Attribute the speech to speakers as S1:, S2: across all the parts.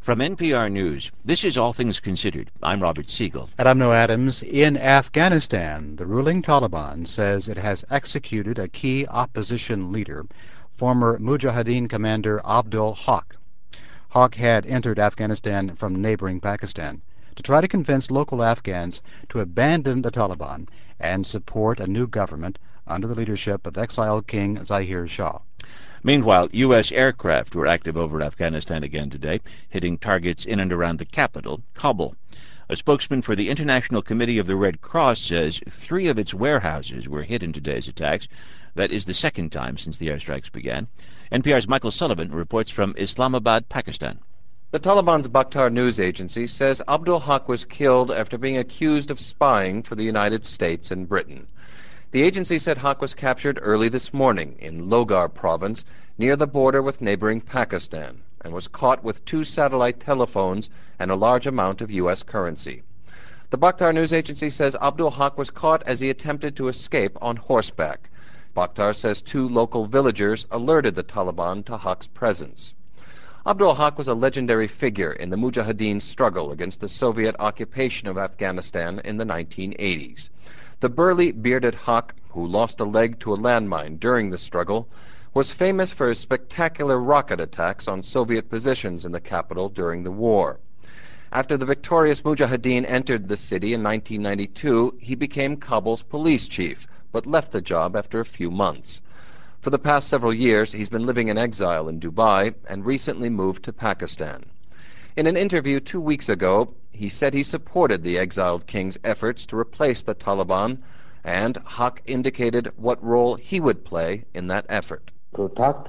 S1: From NPR News, this is All Things Considered. I'm Robert Siegel.
S2: And I'm Noah Adams. In Afghanistan, the ruling Taliban says it has executed a key opposition leader, former Mujahideen commander Abdul Haq. Haq had entered Afghanistan from neighboring Pakistan to try to convince local Afghans to abandon the Taliban and support a new government under the leadership of exiled King Zahir Shah.
S1: Meanwhile, U.S. aircraft were active over Afghanistan again today, hitting targets in and around the capital, Kabul. A spokesman for the International Committee of the Red Cross says 3 of its warehouses were hit in today's attacks. That is the second time since the airstrikes began. NPR's Michael Sullivan reports from Islamabad, Pakistan.
S3: The Taliban's Bakhtar news agency says Abdul Haq was killed after being accused of spying for the United States and Britain. The agency said Haq was captured early this morning in Logar province near the border with neighboring Pakistan and was caught with 2 satellite telephones and a large amount of U.S. currency. The Bakhtar news agency says Abdul Haq was caught as he attempted to escape on horseback. Bakhtar says 2 local villagers alerted the Taliban to Haq's presence. Abdul Haq was a legendary figure in the Mujahideen struggle against the Soviet occupation of Afghanistan in the 1980s. The burly, bearded Haq, who lost a leg to a landmine during the struggle, was famous for his spectacular rocket attacks on Soviet positions in the capital during the war. After the victorious Mujahideen entered the city in 1992, he became Kabul's police chief, but left the job after a few months. For the past several years, he's been living in exile in Dubai and recently moved to Pakistan. In an interview 2 weeks ago, he said he supported the exiled king's efforts to replace the Taliban, and Haq indicated what role he would play in that effort.
S4: To talk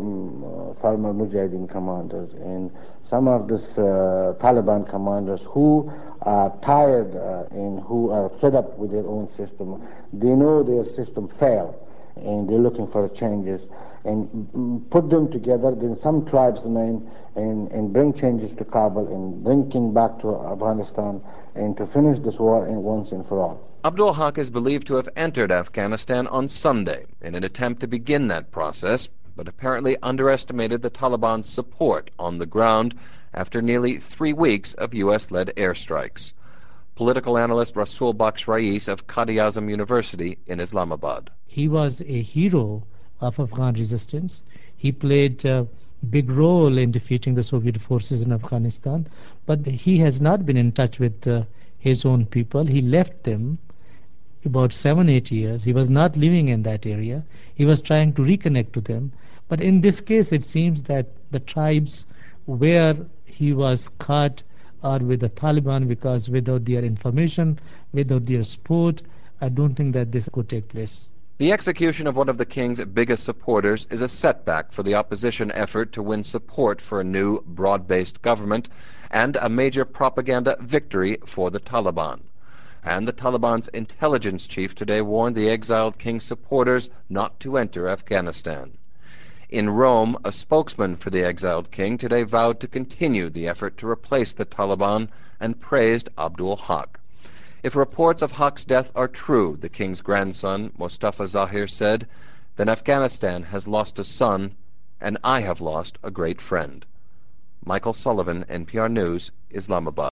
S4: to former Mujahideen commanders and some of these Taliban commanders who are tired and who are fed up with their own system. They know their system failed and they're looking for changes, and put them together, then some tribesmen, and bring changes to Kabul and bring King back to Afghanistan and to finish this war once and for all.
S3: Abdul Haq is believed to have entered Afghanistan on Sunday in an attempt to begin that process, but apparently underestimated the Taliban's support on the ground after nearly 3 weeks of U.S.-led airstrikes. Political analyst Rasul Baksh Rais of Quaid-e-Azam University in Islamabad.
S5: He was a hero of Afghan resistance. He played a big role in defeating the Soviet forces in Afghanistan, but he has not been in touch with his own people. He left them about 7-8 years. He was not living in that area. He was trying to reconnect to them. But in this case, it seems that the tribes where he was caught are with the Taliban, because without their information, without their support, I don't think that this could take place.
S3: The execution of one of the king's biggest supporters is a setback for the opposition effort to win support for a new, broad-based government and a major propaganda victory for the Taliban. And the Taliban's intelligence chief today warned the exiled king's supporters not to enter Afghanistan. In Rome, a spokesman for the exiled king today vowed to continue the effort to replace the Taliban and praised Abdul Haq. If reports of Haq's death are true, the king's grandson, Mustafa Zahir, said, then Afghanistan has lost a son, and I have lost a great friend. Michael Sullivan, NPR News, Islamabad.